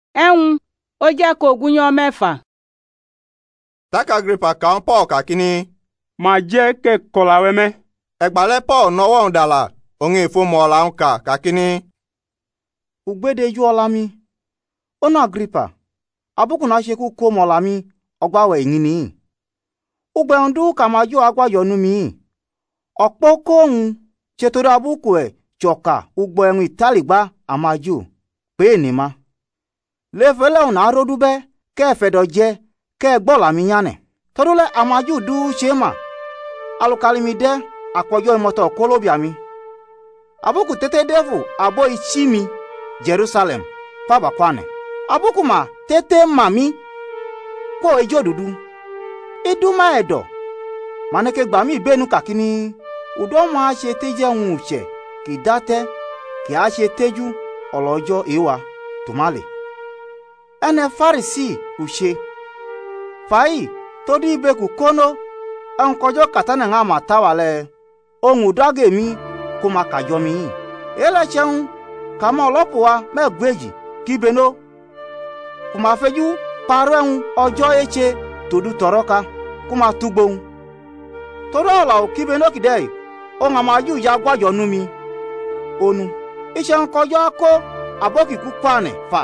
ẹ̀hún ó jẹ́ kó gúnyán mẹ́fà. Taka Agripa kàn Paul kàkíní. Mà jẹ́ kẹ́ kọ̀là wẹ́mẹ́. Ẹ̀gbálẹ̀ Paul nọwọ́ ń dàlà òun ìfomọ̀ ọ̀la ń kà kàkíní. Ugbedeju ọlami. Ona Agripa. Abuku na ṣekú kó mọ̀lami ọgbàwẹ̀ yìí ni. Ugbẹ̀ndú kàmájú agbáyọ̀nú mi. Ọ̀pọ̀ kóhun ṣètòrí abuku ẹ̀ jọ̀ka ugbọ̀ ẹ̀hún ìtàlígbá àmájú pé ènìmá. Lẹ́fẹ̀lẹ́ ọ̀nà aródúbẹ́ kẹ́ẹ̀fẹ̀dọ̀ jẹ́ kẹ́ẹ̀gbọ́lami yánẹ̀. Tọ́dúlẹ̀ àmájú dú ṣe mà. Alukalimi dẹ́ àpọ̀jọ́ ìmọ̀tọ̀ kólóbìàmi. Abuku tètè dẹ́fù àbọ̀ ìchí mi Jerusalem pàbàkwánẹ̀. Abuku ma tètè màmí kó ejò dúdú. Iduma ẹ̀dọ̀. Maneke gbàmí ìbénu kàkíní. Udọ́ máa ṣe téjẹ́ ń ṣẹ̀ kì dátẹ́ kì á ṣe téjú ọlọ́jọ́ ìwà tòmálè. Ẹnẹ Fárísì ùṣe. Fàáyì tó dí ibekù kónó ẹn kọjọ́ kàtánà ń àmà táwàlẹ̀. Ohun ìdágè mi kó máa kàjọ mi yìí. Èlẹ̀ ṣẹun kà máa ọlọ́pọ̀ wa mẹ́gbèjì kí benó. Kò máa fẹjú parọ́ ẹ̀hún ọjọ́ ẹ̀ṣẹ̀ tòdú tọ̀rọ̀ ká kó máa túgbóhun. Tọ́rọ̀ ọ̀la ò kí benó kìdẹ́ yìí. Ohun àmàjú ya gbájọ nú mi. Onu iṣẹ́ ń kọjọ́ kó abọ́kìkú pàànẹ̀ fà.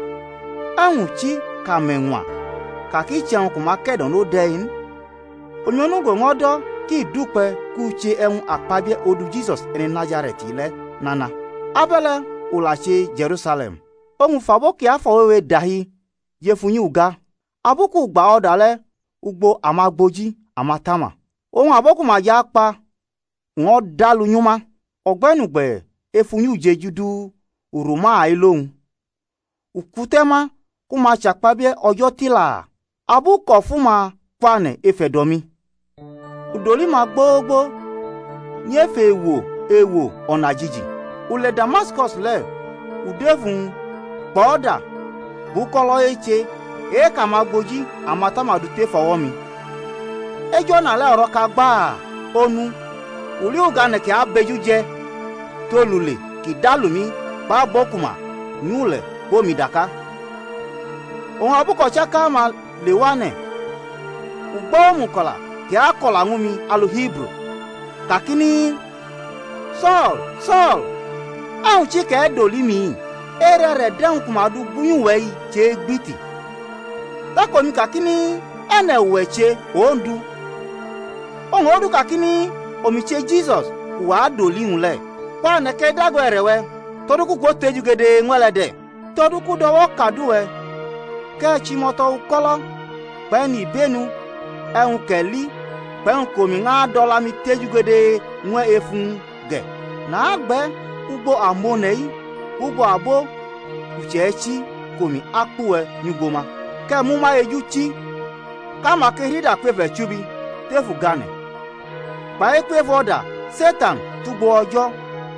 Ẹ̀hún tí kà mẹ̀wọ̀n kàkí ìṣẹ̀hún kò máa kẹ̀dọ̀ ló dẹ́yìn. Ònyọ́nùgbò wọn dọ́ kí ìdúpẹ́ kú ṣe ẹ̀hún àpábíẹ́ odù Jesus ẹni Nazareti lẹ́ nana. Abẹ́lẹ̀ òlàṣẹ Jerusalem. Ohun fàbọ́kì àfọwéwé dàhí yẹ fún yín uga. Abúkù gbà ọ̀dà lẹ́ ugbo àmàgbòjì àmàtàmà. Ohun àbọ́kù máa yá pa wọ́n dàlú yúnmá. Ọ̀gbẹ́nùgbẹ̀ efunyú jejudu uruma àìlóhun. Ukutẹ́má kó máa ṣàpábíẹ́ ọjọ́ tìlà. Abúkọ̀ fún máa pàànẹ̀ efẹ̀dọ̀mí. Udòlí máa gbógbó nyẹ́fẹ̀ èwò ọ̀nà jíjì. Ulẹ̀ Damascus lẹ̀ udéfun pọ̀ọ́dà bukọ́lọ́ ẹ̀ṣẹ̀ èékà máa gbojí àmàtàmàdù tẹ́ fọwọ́ mi. Ẹjọ́ nàlẹ́ ọ̀rọ̀ ká gbáà onu òlí ògànẹ̀kẹ́ abẹ́jú jẹ́ tó lulẹ̀ kì dálùmí bá bọ́kùmà nyúlẹ̀ bómi dàká. Òun abúkọ̀ṣẹ́ ká máa lè wá nẹ̀. Ugbọ́mùkọ̀là kì á kọ̀là ń mi alu Hebrew. Kàkíní Saul Saul ẹ̀hún tí kẹ́ dòlí mi eré rẹ̀ dẹ́hùn kùmàdù búyùnwẹ̀ yìí ṣe gbìtì. Lákòmí kàkíní ẹnẹ̀ wẹ̀ ṣe òǹdù. Ohun òdù kàkíní omiche Jesus wà á dòlí ń lẹ̀. Pàànẹ̀kẹ́ dágọ̀ ẹ̀rẹ̀wẹ̀ tọdúkú kò tẹ́jú gèdè ńwẹ́lẹ̀dẹ̀. Tọdúkú dọwọ́ kàdúwẹ̀ kẹ́ẹ̀chí mọ́tọ́ kọ́lọ́ pẹ́ẹ́nì ìbénu ẹ̀hún kẹ̀lí pẹ́ẹ́hún kòmí ńá dọ́là mi tẹ́jú gèdè ńwẹ́ efun gẹ̀. Nàá gbẹ́ ugbo àmọ́nẹ̀yí ugbo àbó ùchẹ́ẹ̀chí kòmí ákpúwẹ̀ nyugboma. Kẹ́ẹ̀mú má ejú tí káma kẹ́hídà pẹ́fẹ̀ chúbi tẹ́fù gánẹ̀. Báyé pẹ́fù ọ̀dà Satan túgbò ọjọ́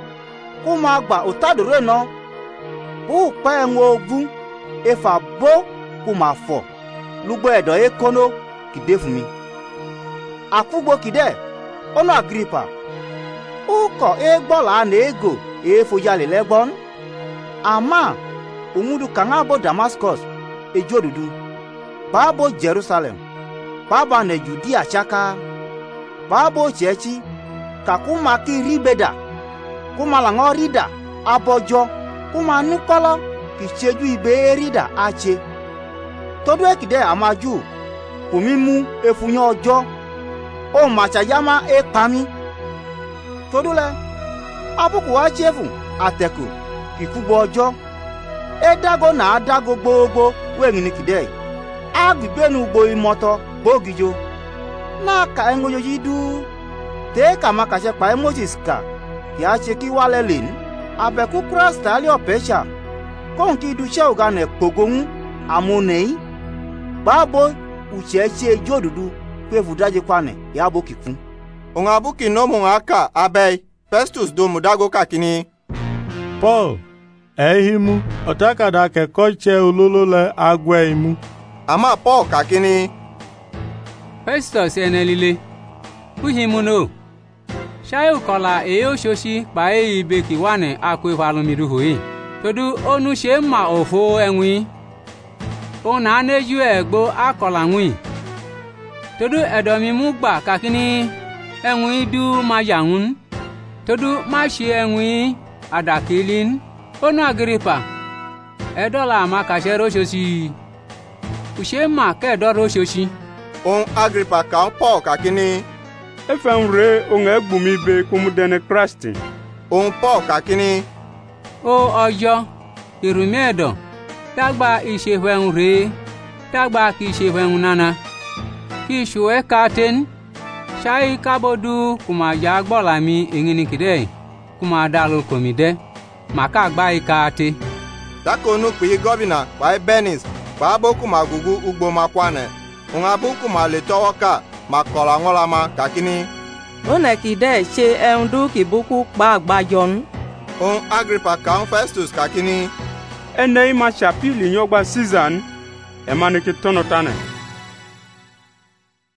kó máa gbà òtádòrò náà bó pẹ́ ẹ̀hún ogún efà bó kó máa fọ̀ lúgbọ́ ẹ̀dọ̀ ekónó kìdé fún mi. Àkúgbò kìdẹ́ ọ̀nà Agripa ó kọ̀ égbọ́là nà égò èéfojalè lẹ́gbọ́n. Àmà òmùdù kàńgá bó Damascus ejò dúdú báàbò Jerusalem bàbá nà Jùdíà ṣáká báàbò ṣẹ́ẹ́chí kàkú máa kí rí bẹ́dà kó máa làwọn rídà abọ́jọ́ kó máa ní kọ́lọ́ kì í ṣejú ibẹ̀ rídà á ṣe. Tọ́dún ẹ̀kìdẹ́ àmájú kò mí mú efunyán ọjọ́ ó màṣàyámá é pa mí. Tọ́dún lẹ abúkù wá ṣẹ́fù àtẹ̀kù kì í kúgbọ́ ọjọ́ é dágó nà á dágó gbogbo wẹ̀yìn ní kìdẹ́ yìí. Á gbìgbénu gbo ìmọ̀tọ́ gbógijo náà ka ẹ̀ńgójó yìí dú tẹ́ kà máa kàṣẹ pa ẹ́ Moses kà kì á ṣe kí wálẹ̀ lè ní. Àbẹ̀kú Christ alẹ́ ọ̀pẹ́ṣà kóhùn kí idúṣẹ́ ògànẹ̀ pògóhún àmúnẹ̀yí báàbò ùṣẹ́ṣẹ́ ijó dúdú pé fùdájẹ́ panẹ̀ ìyàbò kìkún. Òun abúkì nómù aka abẹ́ Festus domu dágó kàkíní. Paul ẹ̀hímú ọ̀tákàdá kẹ̀kọ́ ṣẹ́ olólólẹ̀ agbẹ́ imú. Àmà Paul kàkíní. Festus ẹnẹ líle kúhìmú náà ṣáyé kọ̀la èyí ó ṣoṣí pàẹ́ ìbèkì wà ní àkó ìfàlùmídùú hòye tòdú ónú ṣe mà òfò ẹ̀wìn ona neju egbo akola ngwi todo edomi mugba kakini enwi du majangun todo mashi enwi adakilin ono Agripa edola makashero shoshi ushema ke doro shoshi on Agripa kan Paul kakini Efen re on egbumi be kumudene Christi. on Paul kakini o ojo irumedo tagba ishehwen re tagba ki ishehwen nana ki shuwe katen shai kabodu kuma jagbola mi engini kide kuma dalu komide maka gba ikate takonu pi gobina pa Benis pa boku magugu ugbo makwane on abuku male towoka makola ngolama kakini One kide se endu ki buku pa agbajon. on Agripa kan Festus kakini Ene ima chapili nyogba Caesar, emane ki tono tane.